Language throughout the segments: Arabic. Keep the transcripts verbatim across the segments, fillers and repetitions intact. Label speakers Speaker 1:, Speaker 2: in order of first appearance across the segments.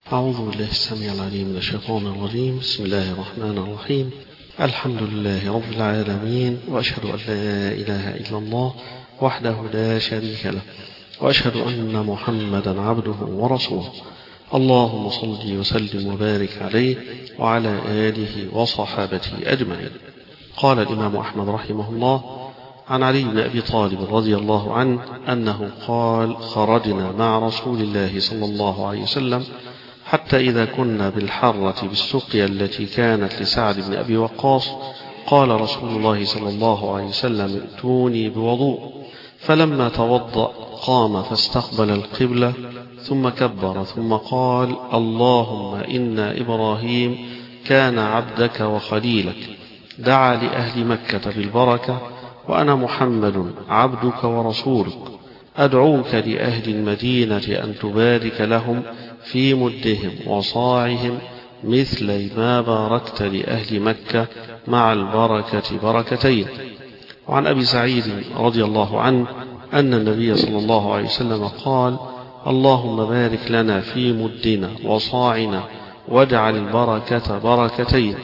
Speaker 1: أعوذ بالله السميع العليم من الشيطان الرجيم. بسم الله الرحمن الرحيم. الحمد لله رب العالمين، وأشهد أن لا إله إلا الله وحده لا شريك له، وأشهد أن محمدا عبده ورسوله. اللهم صل وسلم وبارك عليه وعلى آله وصحابته أجمعين. قال الإمام أحمد رحمه الله عن علي بن أبي طالب رضي الله عنه أنه قال: خرجنا مع رسول الله صلى الله عليه وسلم حتى إذا كنا بالحرة بالسقيا التي كانت لسعد بن أبي وقاص قال رسول الله صلى الله عليه وسلم: ائتوني بوضوء. فلما توضأ قام فاستقبل القبلة ثم كبر ثم قال: اللهم إن إبراهيم كان عبدك وخليلك، دعا لأهل مكة بالبركة، وأنا محمد عبدك ورسولك، أدعوك لأهل المدينة أن تبارك لهم في مدهم وصاعهم مثل ما باركت لأهل مكة مع البركة بركتين. وعن أبي سعيد رضي الله عنه أن النبي صلى الله عليه وسلم قال: اللهم بارك لنا في مدنا وصاعنا واجعل البركة بركتين.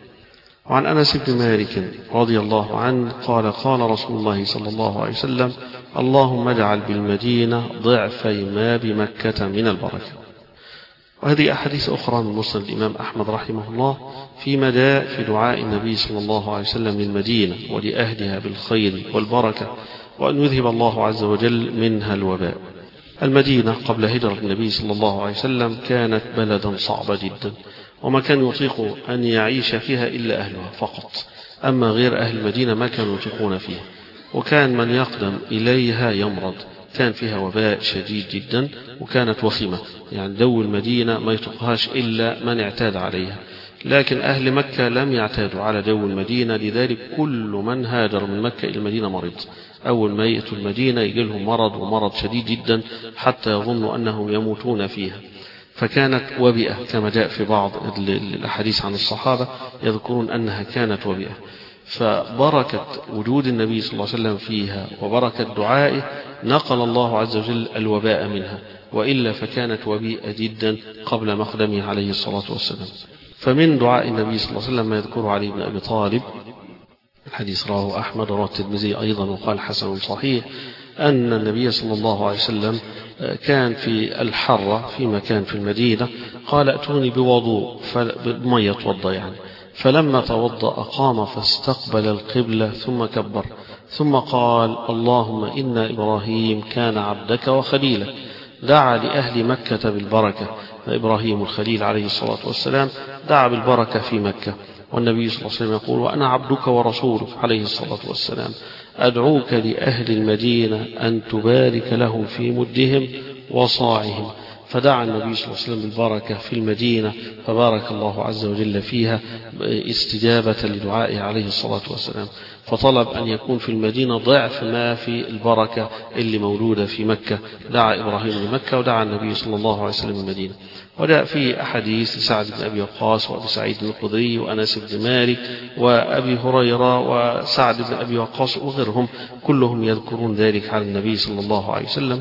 Speaker 1: وعن أنس بن مالك رضي الله عنه قال: قال رسول الله صلى الله عليه وسلم: اللهم اجعل بالمدينة ضعفي ما بمكة من البركة. وهذه أحاديث أخرى من مسند الإمام أحمد رحمه الله فيما جاء في دعاء النبي صلى الله عليه وسلم للمدينة ولأهلها بالخير والبركة، وأن يذهب الله عز وجل منها الوباء. المدينة قبل هجرة النبي صلى الله عليه وسلم كانت بلدا صعبة جدا، وما كان يطيق أن يعيش فيها إلا أهلها فقط، أما غير أهل المدينة ما كانوا يطيقون فيها، وكان من يقدم إليها يمرض، كان فيها وباء شديد جدا وكانت وخيمة، يعني جو المدينة ما يطيقهاش إلا من اعتاد عليها، لكن أهل مكة لم يعتادوا على جو المدينة، لذلك كل من هاجر من مكة إلى المدينة مرض. أول ما يأتوا المدينة يجي لهم مرض، ومرض شديد جدا حتى يظنوا أنهم يموتون فيها، فكانت وبئة كما جاء في بعض الأحاديث عن الصحابة يذكرون أنها كانت وبئة. فبركة وجود النبي صلى الله عليه وسلم فيها وبركة دعائه نقل الله عز وجل الوباء منها، وإلا فكانت وبيئة جدا قبل مقدمه عليه الصلاة والسلام. فمن دعاء النبي صلى الله عليه وسلم ما يذكره علي بن أبي طالب، الحديث رواه أحمد ورواه الترمذي أيضا وقال حسن صحيح، أن النبي صلى الله عليه وسلم كان في الحرة في مكان في المدينة، قال: ائتوني بوضوء، بمية توضأ يعني. فلما توضأ قام فاستقبل القبلة ثم كبر ثم قال: اللهم إن إبراهيم كان عبدك وخليلك، دعا لأهل مكة بالبركة. فإبراهيم الخليل عليه الصلاة والسلام دعا بالبركة في مكة، والنبي صلى الله عليه وسلم يقول: وأنا عبدك ورسولك عليه الصلاة والسلام، أدعوك لأهل المدينة أن تبارك لهم في مدهم وصاعهم. فدعا النبي صلى الله عليه وسلم بالبركة في المدينة، فبارك الله عز وجل فيها استجابة لدعائه عليه الصلاة والسلام، فطلب أن يكون في المدينة ضعف ما في البركة اللي موجودة في مكة. دعا إبراهيم لمكة ودعا النبي صلى الله عليه وسلم المدينة. وجاء في أحاديث سعد بن أبي وقاص وأبي سعيد الخدري وأنس بن مالك وأبي هريرة وسعد بن أبي وقاص وغيرهم، كلهم يذكرون ذلك على النبي صلى الله عليه وسلم.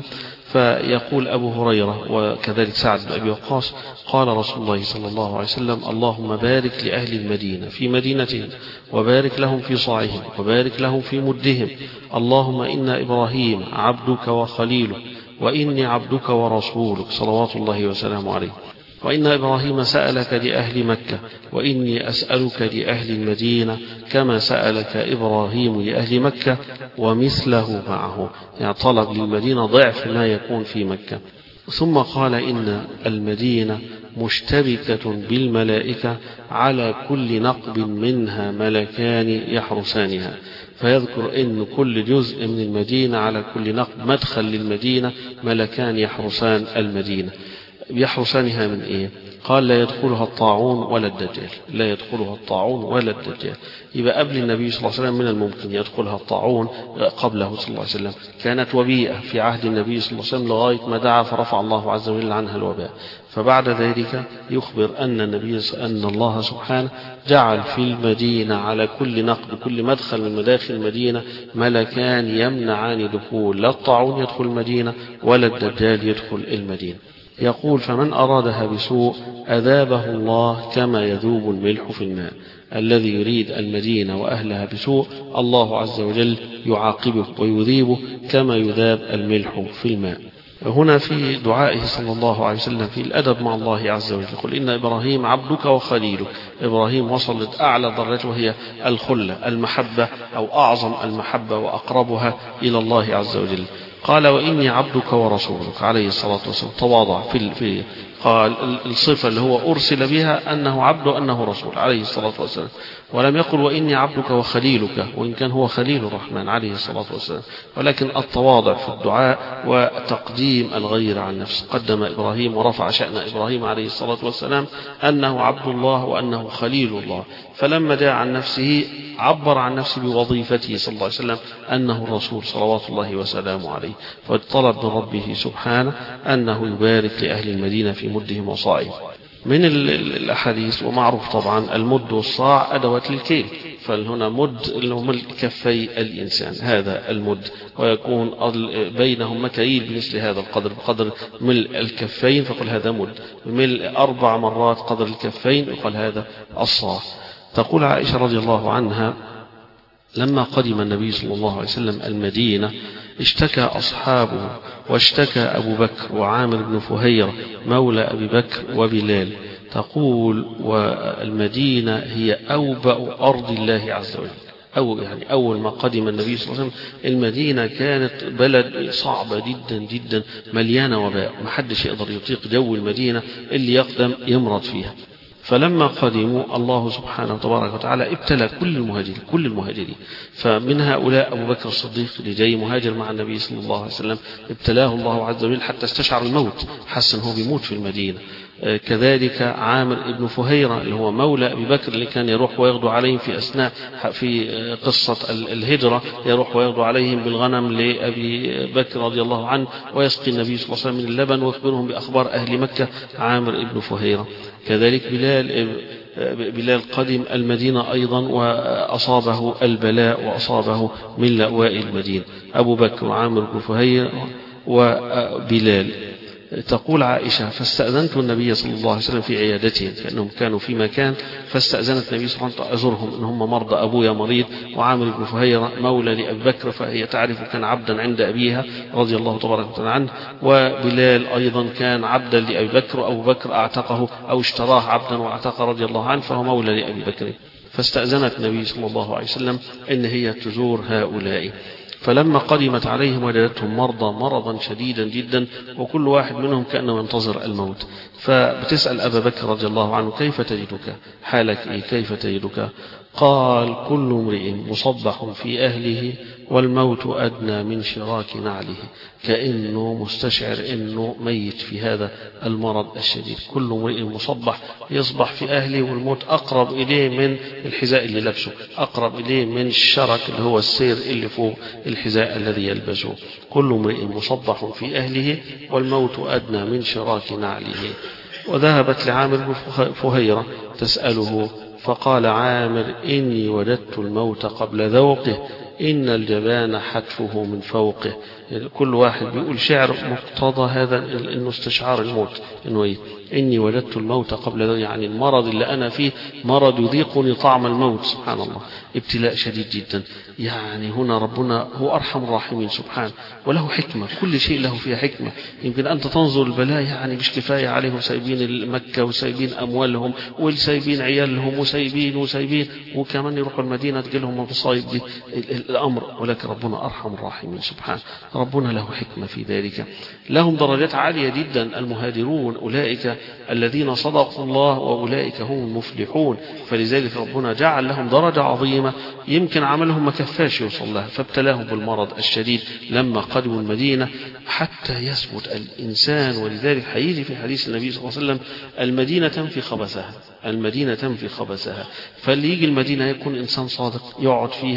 Speaker 1: فيقول أبو هريرة وكذلك سعد بن أبي وقاص: قال رسول الله صلى الله عليه وسلم: اللهم بارك لأهل المدينة في مدينتهم، وبارك لهم في صاعهم، وبارك لهم في مدهم. اللهم إن إبراهيم عبدك وخليلك، وإني عبدك ورسولك صلوات الله وسلامه عليه. وإن إبراهيم سألك لأهل مكة، وإني أسألك لأهل المدينة كما سألك إبراهيم لأهل مكة ومثله معه، يعني طلب للمدينة ضعف ما يكون في مكة. ثم قال: إن المدينة مشتبكة بالملائكة، على كل نقب منها ملكان يحرسانها. فيذكر أن كل جزء من المدينة على كل نقب مدخل للمدينة ملكان يحرسان المدينة. يحرسانها من إيه؟ قال: لا يدخلها الطاعون ولا الدجال، لا يدخلها الطاعون ولا الدجال. يبقى قبل النبي صلى الله عليه وسلم من الممكن يدخلها الطاعون، قبله صلى الله عليه وسلم كانت وبيئة في عهد النبي صلى الله عليه وسلم لغاية ما دعا فرفع الله عز وجل عنها الوباء. فبعد ذلك يخبر أن النبي أن الله سبحانه جعل في المدينة على كل نقب كل مدخل من مداخل المدينة ملكان يمنعان دخول لا الطاعون يدخل المدينة ولا الدجال يدخل المدينة. يقول فمن أرادها بسوء أذابه الله كما يذوب الملح في الماء. الذي يريد المدينة وأهلها بسوء الله عز وجل يعاقبه ويذيبه كما يذاب الملح في الماء. هنا في دعائه صلى الله عليه وسلم في الأدب مع الله عز وجل يقول إن إبراهيم عبدك وخليلك. إبراهيم وصلت أعلى درجة وهي الخلة، المحبة أو أعظم المحبة وأقربها إلى الله عز وجل. قال وإني عبدك ورسولك عليه الصلاة والسلام، تواضع في في قال الصفة اللي هو أرسل بها أنه عبد وأنه رسول عليه الصلاة والسلام، ولم يقل وإني عبدك وخليلك، وإن كان هو خليل الرحمن عليه الصلاة والسلام، ولكن التواضع في الدعاء وتقديم الغير عن نفسه. قدم إبراهيم ورفع شأن إبراهيم عليه الصلاة والسلام أنه عبد الله وأنه خليل الله، فلما دعا عن نفسه عبر عن نفسه بوظيفته صلى الله عليه وسلم أنه الرسول صلوات الله وسلامه عليه، فطلب من ربه سبحانه أنه يبارك لأهل المدينة في مدهم وصاعهم. من الأحاديث ومعروف طبعا المد والصاع أدوات للكيل، فهنا مد اللي هم كفي الإنسان هذا المد، ويكون بينهم مكاييل بمثل هذا القدر بقدر ملء الكفين فقل هذا مد، ملء أربع مرات قدر الكفين يقال هذا الصاع. تقول عائشة رضي الله عنها لما قدم النبي صلى الله عليه وسلم المدينة اشتكى أصحابه، واشتكى أبو بكر وعامر بن فهيرة مولى أبي بكر وبلال. تقول والمدينة هي أوبأ أرض الله عز وجل، أو يعني أول ما قدم النبي صلى الله عليه وسلم المدينة كانت بلد صعبة جدا جدا مليانة وباء، محدش يقدر يطيق جو المدينة اللي يقدم يمرض فيها. فلما قدموا الله سبحانه وتبارك وتعالى ابتلى كل المهاجرين كل المهاجرين فمن هؤلاء أبو بكر الصديق اللي جاي مهاجر مع النبي صلى الله عليه وسلم ابتلاه الله عز وجل حتى استشعر الموت، حس أنه بيموت في المدينة. كذلك عامر ابن فهيرة اللي هو مولى أبي بكر اللي كان يروح ويغدو عليهم في أثناء في قصة الهجرة، يروح ويغدو عليهم بالغنم لأبي بكر رضي الله عنه ويسقي النبي صلى الله عليه وسلم من اللبن ويخبرهم بأخبار أهل مكة عامر ابن فهيرة. كذلك بلال بلال قدم المدينة أيضا وأصابه البلاء وأصابه من لأواء المدينة، أبو بكر وعامر بن فهيرة وبلال. تقول عائشة فاستأذنت النبي صلى الله عليه وسلم في عيادتهم كأنهم كانوا في مكان، فاستأذنت النبي صلى الله عليه وسلم أزورهم إن هم مرضى، أبويا مريض وعامر بن فهيرة مولى لأبي بكر، فهي تعرف كان عبدا عند أبيها رضي الله تبارك وتعالى عنه، وبلال أيضا كان عبدا لأبي بكر وأبو بكر أعتقه أو اشتراه عبدا واعتقه رضي الله عنه فهو مولى لأبي بكر. فاستأذنت النبي صلى الله عليه وسلم إن هي تزور هؤلاء، فلما قدمت عليهم وجدتهم مرضى مرضا شديدا جدا وكل واحد منهم كأنه ينتظر الموت. فبتسأل أبا بكر رضي الله عنه كيف تجدك، حالك إيه، كيف تجدك؟ قال كل امرئ مصبح في أهله والموت أدنى من شراك نعله، كأنه مستشعر أنه ميت في هذا المرض الشديد. كل امرئ مصبح يصبح في أهله والموت أقرب إليه من الحذاء اللي لبسه، أقرب إليه من الشرك اللي هو السير اللي فوق الحذاء الذي يلبسه. كل امرئ مصبح في أهله والموت أدنى من شراك نعله. وذهبت لعامر بن فهيرة تسأله فقال عامر إني وجدت الموت قبل ذوقه إن الجبان حتفه من فوقه. كل واحد بيقول شعر مقتضى هذا إنه استشعار الموت، إنه إيه؟ إني وجدت الموت قبل ذوقه، يعني المرض اللي أنا فيه مرض يذيقني طعم الموت. سبحان الله، ابتلاء شديد جدا. يعني هنا ربنا هو أرحم الراحمين سبحانه، وله حكمة، كل شيء له فيها حكمة. يمكن أنت تنظر البلاء يعني مش كفاية عليهم، سايبين مكة وسايبين أموالهم وسايبين عيالهم وسايبين وسايبين وكمان يروحوا المدينة تجيلهم المصايب دي الأمر، ولكن ربنا أرحم الراحمين سبحانه، ربنا له حكمة في ذلك. لهم درجات عالية جدا المهاجرون، أولئك الذين صدقوا الله وأولئك هم المفلحون، فلذلك ربنا جعل لهم درجة عظيمة يمكن عملهم ما كفاش يوصل لها، فابتلاهم بالمرض الشديد لما قدموا المدينة حتى يثبت الإنسان. ولذلك حيث في حديث النبي صلى الله عليه وسلم المدينة تنفي خبثها، المدينة تنفي خبثها، فاللي يجي المدينة يكون إنسان صادق يقعد فيها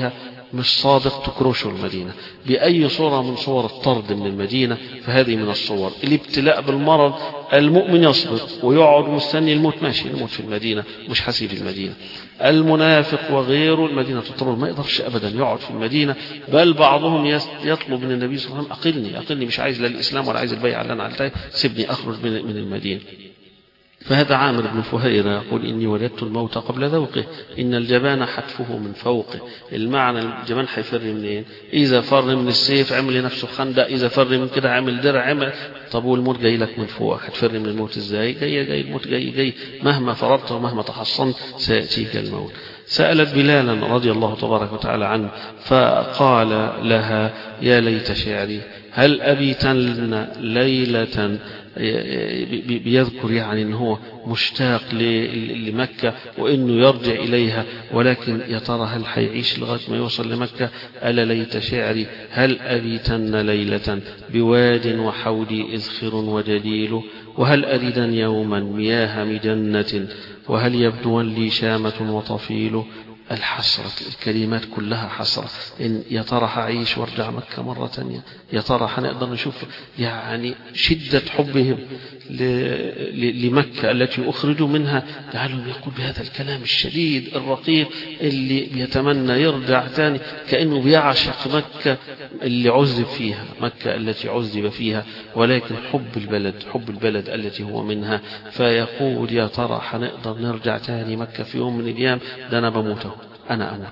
Speaker 1: مش صادق تكرشه المدينة بأي صورة من صور الطرد من المدينة. فهذه من الصور. الابتلاء بالمرض المؤمن يصبر ويقعد مستني الموت، ماشي الموت في المدينة مش حسيب المدينة. المنافق وغيره المدينة تضطرب ما يقدرش أبدا يقعد في المدينة، بل بعضهم يطلب من النبي صلى الله عليه وسلم أقلني أقلني مش عايز لا الإسلام ولا عايز البيع اللي أنا عملتها، سيبني أخرج من المدينة. فهذا عامر بن فهيرة يقول إني وجدت الموت قبل ذوقه، إن الجبان حتفه من فوقه. المعنى الجبان حيفر منين؟ إذا فر من السيف عمل لنفسه خندق، إذا فر من كده عمل درع عمل. طب والموت جاي لك من فوق، هتفر من الموت إزاي؟ جاي جاي الموت جاي جاي مهما فررت ومهما تحصنت سيأتيك الموت. سألت بلالا رضي الله تبارك وتعالى عنه فقال لها يا ليت شعري هل أبيتن ليلة، بيذكر يعني أنه هو مشتاق لمكة وأنه يرجع إليها، ولكن يا ترى هل حيعيش لغاية ما يوصل لمكة؟ ألا ليت شعري هل أبيتن ليلة بواد وحولي إذخر وجديل، وهل أردن يوما مياه مجنة، وهل يبدو لي شامة وطفيل. الحسرة الكلمات كلها حسرة. إن يا ترى هعيش وارجع مكة مرة تانية؟ يا ترى هنقدر نشوف يعني شدة حبهم لمكة التي أخرجوا منها، جعلهم يقول بهذا الكلام الشديد الرقيق اللي بيتمنى يرجع تاني، كأنه بيعشق مكة اللي عذب فيها، مكة التي عذب فيها، ولكن حب البلد حب البلد التي هو منها. فيقول يا ترى هنقدر نرجع تاني مكة في يوم من الأيام؟ ده أنا بموته أنا أموت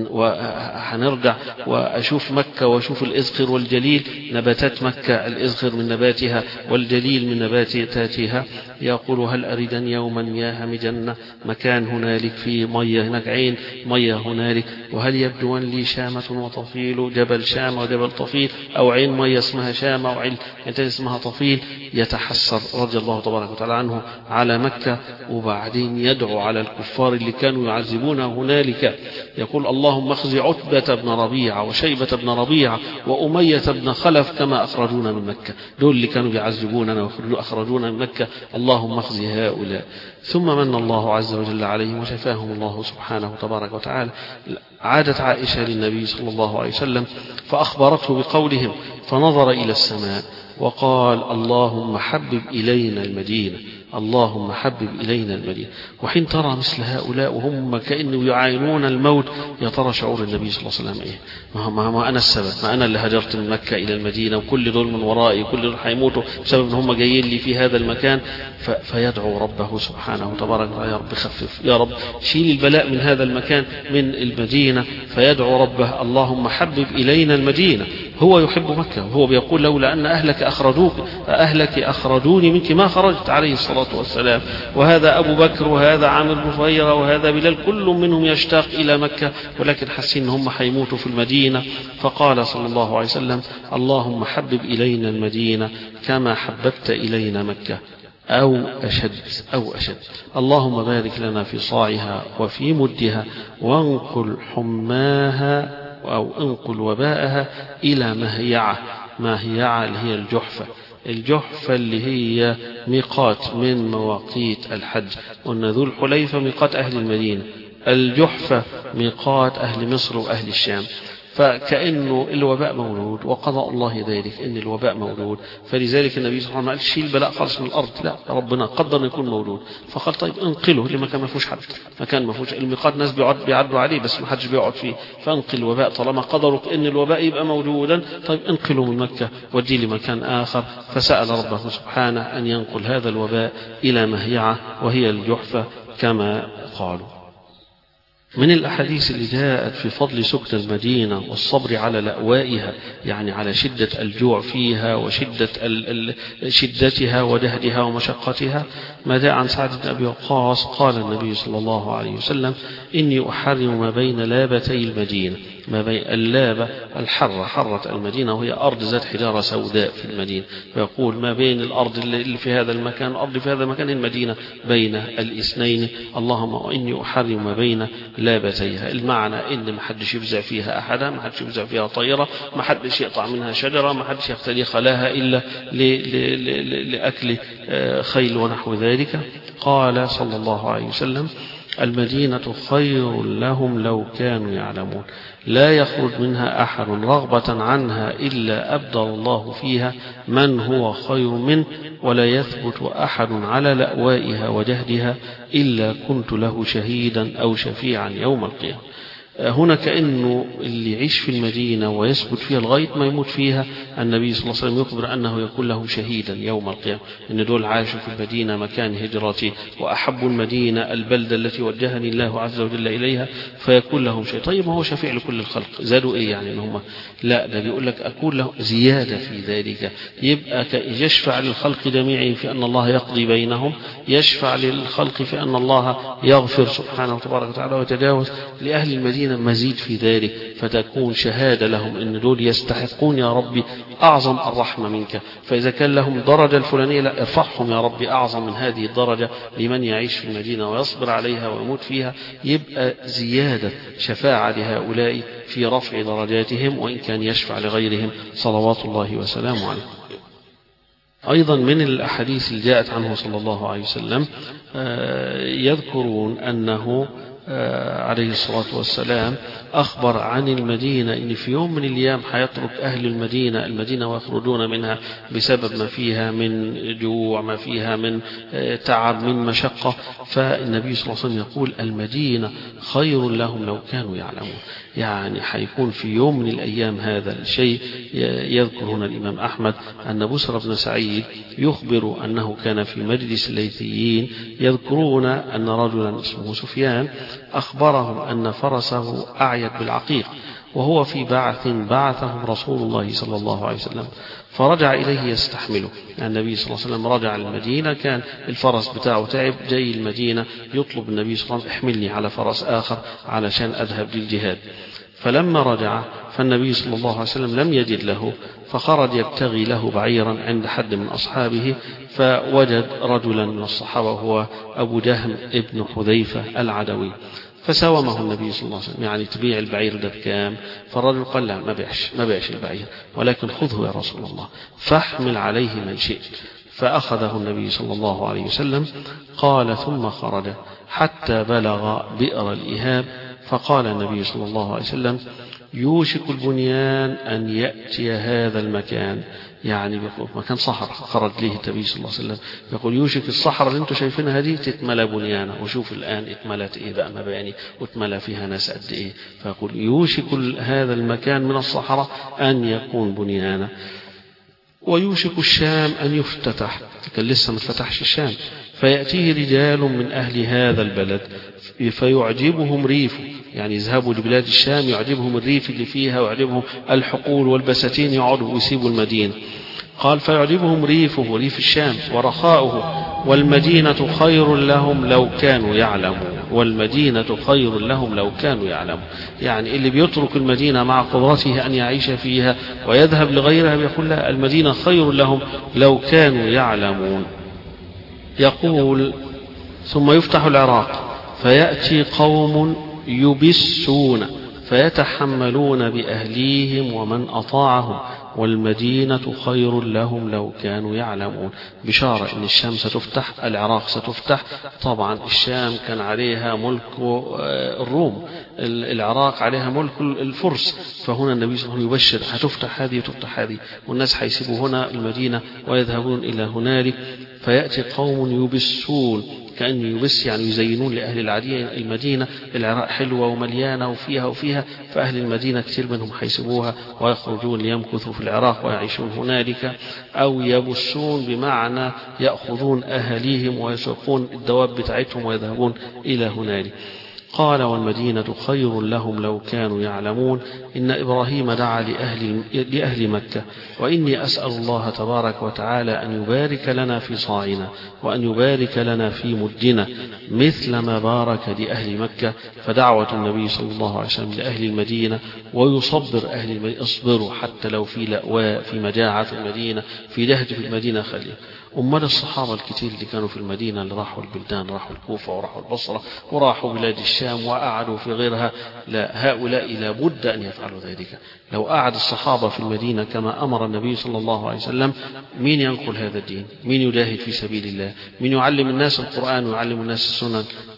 Speaker 1: وهنرجع وأشوف مكة وأشوف الإذخر والجليل، نباتات مكة الإذخر من نباتها والجليل من نباتاتها. يقول هل أردن يوما مياه مجنة، مكان هنالك في مية، هناك عين مية هنالك، وهل يبدو لي شامة وطفيل، جبل شام وجبل طفيل، أو عين مية اسمها شام أو عين اسمها طفيل. يتحسر رضي الله تبارك وتعالى عنه على مكة، وبعدين يدعو على الكفار اللي كانوا يعذبونه هنالك، يقول اللهم اخزي عتبة بن ربيعة وشيبة بن ربيعة وأمية بن خلف كما أخرجونا من مكة، دول اللي كانوا يعذبوننا وأخرجونا من مكة، اللهم اخزي هؤلاء. ثم من الله عز وجل عليهم وشفاهم الله سبحانه وتبارك وتعالى. عادت عائشة للنبي صلى الله عليه وسلم فأخبرته بقولهم، فنظر إلى السماء وقال اللهم حبب إلينا المدينة، اللهم حبب إلينا المدينة. وحين ترى مثل هؤلاء وهم كأنه يعاينون الموت، يا ترى شعور النبي صلى الله عليه وسلم إيه؟ ما, ما, ما أنا السبب، ما أنا اللي هجرت من مكة إلى المدينة، وكل دول من ورائي، كل دول حيموتوا بسبب أن هم جايين لي في هذا المكان. فيدعو ربه سبحانه وتبارك وتعالى يا رب خفف، يا رب شيل البلاء من هذا المكان من المدينة. فيدعو ربه اللهم حبب إلينا المدينة. هو يحب مكة، وهو بيقول لولا أن أهلك أخرجوك أهلك أخرجوني منك ما خرجت عليه الصلاة والسلام. وهذا أبو بكر وهذا عامر بن فهيرة وهذا بلال، كل منهم يشتاق إلى مكة، ولكن حسين هم حيموتوا في المدينة. فقال صلى الله عليه وسلم اللهم حبب إلينا المدينة كما حببت إلينا مكة أو أشد أو أشد. اللهم بارك لنا في صاعها وفي مدها، وانقل حماها أو انقل وباءها إلى مهيعة. مهيعة اللي هي الجحفة، الجحفة اللي هي ميقات من مواقيت الحج. قلنا ذو الحليفة ميقات أهل المدينة، الجحفة ميقات أهل مصر وأهل الشام. فكأنه الوباء مولود وقضاء الله ذلك ان الوباء مولود، فلذلك النبي صلى الله عليه وسلم قال شيل البلاء خالص من الارض، لا ربنا قدر ان يكون مولود. فقال طيب انقله لمكان ما فيهوش حد، مكان ما فيهوش الميقات، ناس بيعدوا عليه بس ما حدش بيقعد فيه، فانقل الوباء طالما قدرك ان الوباء يبقى موجودا، طيب انقله من مكة وديه لمكان اخر. فسأل ربه سبحانه ان ينقل هذا الوباء الى مهيعة وهي الجحفة كما قالوا. من الأحاديث اللي جاءت في فضل سكن المدينة والصبر على لأوائها، يعني على شدة الجوع فيها وشدة شدتها ودهدها ومشقتها، ما جاء عن سعد بن أبي وقاص قال النبي صلى الله عليه وسلم إني أحرم ما بين لابتي المدينة، ما بين اللابة الحرة، حرة المدينة وهي أرض ذات حجارة سوداء في المدينة، ويقول ما بين الأرض اللي في هذا المكان الأرض في هذا المكان المدينة بين الاثنين، اللهم إني أحرم ما بين لابتيها. المعنى إن ما حدش يفزع فيها أحدا، ما حدش يفزع فيها طيرة، ما حدش يقطع منها شجرة، ما حدش يختلي خلاها إلا لأكل خيل ونحو ذلك. قال صلى الله عليه وسلم المدينة خير لهم لو كانوا يعلمون لا يخرج منها أحد رغبة عنها إلا أبدل الله فيها من هو خير منه ولا يثبت أحد على لأوائها وجهدها إلا كنت له شهيدا أو شفيعا يوم القيامة. هنا كأنه اللي يعيش في المدينة ويثبت فيها لغاية ما يموت فيها النبي صلى الله عليه وسلم يخبر أنه يكون له شهيدا يوم القيامة، إن دول عاشوا في المدينة مكان هجرته وأحب المدينة البلدة التي وجهني الله عز وجل إليها فيكون لهم شيء. طيب ما هو شفيع لكل الخلق، زادوا إيه يعني إن هم؟ لا، ده بيقول لك أكون له زيادة في ذلك، يبقى يشفع للخلق جميعهم في أن الله يقضي بينهم، يشفع للخلق في أن الله يغفر سبحانه وتبارك وتعالى ويتجاوز لأهل المدينة مزيد في ذلك، فتكون شهادة لهم إن دول يستحقون يا ربي أعظم الرحمة منك. فإذا كان لهم درجة الفلانية لا ارفعهم يا ربي أعظم من هذه الدرجة لمن يعيش في المدينة ويصبر عليها ويموت فيها، يبقى زيادة شفاعة لهؤلاء في رفع درجاتهم وإن كان يشفع لغيرهم صلوات الله وسلامه عليه. أيضا من الأحاديث اللي جاءت عنه صلى الله عليه وسلم يذكرون أنه عليه الصلاة والسلام أخبر عن المدينة إن في يوم من الأيام حيترك أهل المدينة المدينة ويخرجون منها بسبب ما فيها من جوع، ما فيها من تعب، من مشقة. فالنبي صلى الله عليه وسلم يقول المدينة خير لهم لو كانوا يعلمون، يعني حيكون في يوم من الأيام هذا الشيء. يذكر هنا الإمام أحمد أن بسر بن سعيد يخبر أنه كان في مجلس الليثيين يذكرون أن رجلا اسمه سفيان أخبرهم أن فرسه أعيت بالعقيق وهو في بعث بعثه رسول الله صلى الله عليه وسلم، فرجع إليه يستحمله. يعني النبي صلى الله عليه وسلم رجع المدينة، كان الفرس بتاعه تعب، جاي المدينة يطلب النبي صلى الله عليه وسلم احملني على فرس آخر علشان أذهب للجهاد. فلما رجع فالنبي صلى الله عليه وسلم لم يجد له، فخرج يبتغي له بعيرا عند حد من أصحابه، فوجد رجلا من الصحابة هو أبو جهم ابن حذيفة العدوي، فساومه النبي صلى الله عليه وسلم، يعني تبيع البعير ده بكام؟ فالرجل قال لا ما بيعش ما بيعش البعير، ولكن خذه يا رسول الله فاحمل عليه من شئت. فأخذه النبي صلى الله عليه وسلم. قال ثم خرج حتى بلغ بئر الإهاب، فقال النبي صلى الله عليه وسلم يوشك البنيان أن يأتي هذا المكان، يعني بيقول مكان صحراء خرج ليه النبي صلى الله عليه وسلم، يقول يوشك الصحراء اللي انتم شايفينها دي تتملى بنيانا، وشوف الآن اتملت ايه بقى مباني واتملى فيها ناس قد ايه. فيقول يوشك هذا المكان من الصحراء أن يكون بنيانا. ويوشك الشام أن يفتتح، كان لسه ما فتحش الشام، فيأتيه رجال من أهل هذا البلد فيعجبهم ريفه، يعني يذهبوا لبلاد الشام يعجبهم الريف اللي فيها ويعجبهم الحقول والبساتين، يقعدوا ويسيبوا المدينة. قال فيعجبهم ريفه وريف الشام ورخاؤه، والمدينة خير لهم لو كانوا يعلمون، والمدينة خير لهم لو كانوا يعلمون. يعني اللي بيترك المدينة مع قدرته أن يعيش فيها ويذهب لغيرها بيقول لا المدينة خير لهم لو كانوا يعلمون. يقول ثم يفتح العراق فيأتي قوم يبسون فيتحملون بأهليهم ومن أطاعهم، والمدينة خير لهم لو كانوا يعلمون. بشارة إن الشام ستفتح، العراق ستفتح. طبعا الشام كان عليها ملك الروم، العراق عليها ملك الفرس، فهنا النبي صلى الله عليه وسلم يبشر هتفتح هذه وتفتح هذه، والناس هيسيبوا هنا المدينة ويذهبون إلى هنالك. فيأتي قوم يبسون، كأن يبس يعني يزينون لأهل العادية المدينة، العراق حلوة ومليانة وفيها وفيها، فأهل المدينة كثير منهم حيسبوها ويخرجون ليمكثوا في العراق ويعيشون هنالك. أو يبسون بمعنى يأخذون أهليهم ويسوقون الدواب بتاعتهم ويذهبون إلى هنالك. قال والمدينة خير لهم لو كانوا يعلمون. إن إبراهيم دعا لأهل, لأهل مكة وإني أسأل الله تبارك وتعالى أن يبارك لنا في صاعنا وأن يبارك لنا في مدنا مثل ما بارك لأهل مكة. فدعوة النبي صلى الله عليه وسلم لأهل المدينة ويصبر أهل المدينة، اصبروا حتى لو في لأواء في مجاعة في المدينة في جهد في المدينة خليه. أمال الصحابة الكتير اللي كانوا في المدينة اللي راحوا البلدان، راحوا الكوفة وراحوا البصرة وراحوا بلاد الشام وقعدوا في غيرها، لا هؤلاء لابد أن يفعلوا ذلك. لو قعد الصحابة في المدينة كما أمر النبي صلى الله عليه وسلم، مين ينقل هذا الدين؟ مين يجاهد في سبيل الله؟ مين يعلم الناس القرآن ويعلم الناس السنن؟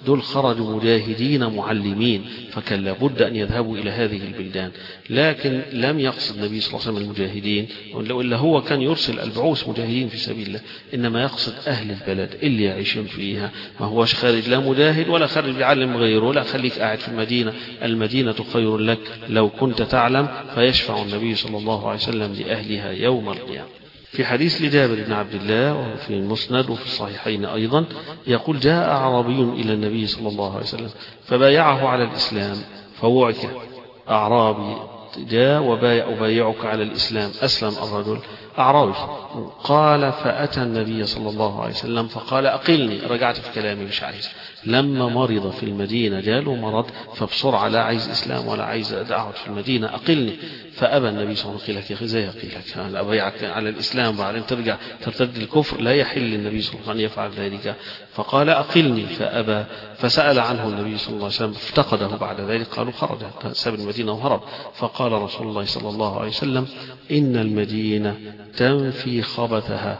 Speaker 1: دول خرجوا مجاهدين معلمين، فكان لابد أن يذهبوا إلى هذه البلدان، لكن لم يقصد النبي صلى الله عليه وسلم المجاهدين، وإلا هو كان يرسل البعوث مجاهدين في سبيل الله، إنما يقصد أهل البلد اللي يعيشون فيها. ما هوش خارج لا مجاهد ولا خارج يعلم غيره، لا، خليك قاعد في المدينة، المدينة خير لك لو كنت تعلم. فيشفع النبي صلى الله عليه وسلم لأهلها يوم القيامة. في حديث لجابر بن عبد الله وفي المسند وفي الصحيحين أيضا يقول: جاء أعرابي إلى النبي صلى الله عليه وسلم فبايعه على الإسلام فوعك. أعرابي جاء وبايع أبايعك على الإسلام، أسلم الرجل أعرابي. قال: فأتى النبي صلى الله عليه وسلم فقال: أقلني. رجعت في كلامي مش عايز. لما مرض في المدينة جاله مرض، فبسرعة لا عايز إسلام ولا عايز أقعد في المدينة، أقلني. فأبى النبي صلى الله عليه وسلم. قيل لك يا أخي زي قيل لك أنا أبايعك على الإسلام وبعدين ترجع ترتد الكفر، لا يحل للنبي صلى الله عليه وسلم أن يفعل ذلك. فقال: أقلني. فأبى. فسأل عنه النبي صلى الله عليه وسلم افتقده بعد ذلك. قالوا: خرج، ساب المدينة وهرب. فقال رسول الله صلى الله عليه وسلم: إن المدينة تنفي خبثها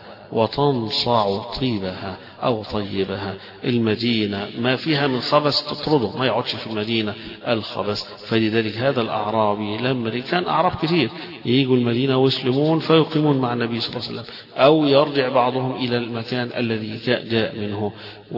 Speaker 1: وتنصع طيبها أو طيبها. المدينة ما فيها من خبث تطرده، ما يقعدش في المدينة الخبث. فلذلك هذا الأعرابي لما كان أعراب كثير ييجوا المدينة ويسلمون فيقيمون مع النبي صلى الله عليه وسلم، أو يرجع بعضهم إلى المكان الذي جاء منه،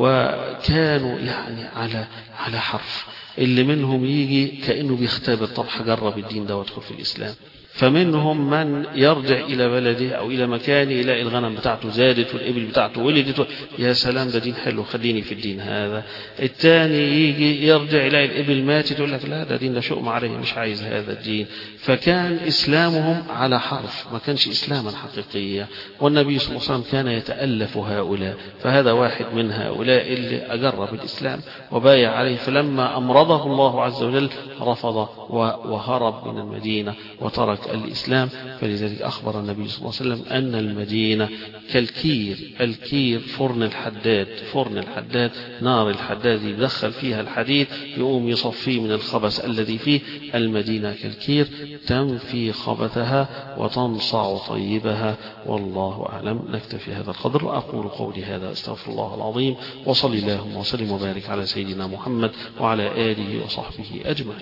Speaker 1: وكانوا يعني على على حرف. اللي منهم يجي كأنه بيختبر، طب هجرب الدين ده وادخل في الإسلام. فمنهم من يرجع إلى بلده أو إلى مكانه يلاقي الغنم بتاعته زادت والإبل بتاعته ولدت، يا سلام ده دين حلو، خليني في الدين هذا. الثاني يجي يرجع يلاقي الإبل ماتت يقول لك لا، ده دين لا شؤم عليه، مش عايز هذا الدين. فكان إسلامهم على حرف، ما كانش إسلاما حقيقيا. والنبي صلى الله عليه وسلم كان يتألف هؤلاء، فهذا واحد من هؤلاء اللي أجرب الإسلام وبايع عليه. فلما أمرضه الله عز وجل رفض وهرب من المدينة وترك الإسلام. فلذلك أخبر النبي صلى الله عليه وسلم أن المدينة كالكير، الكير فرن الحداد، فرن الحداد نار الحداد يدخل فيها الحديد يقوم يصفيه من الخبث الذي فيه. المدينة كالكير تنفي خبثها وتنصع طيبها. والله أعلم. نكتفي هذا القدر وأقول قولي هذا أستغفر الله العظيم، وصلي اللهم وسلم وبارك على سيدنا محمد وعلى آله وصحبه أجمعين.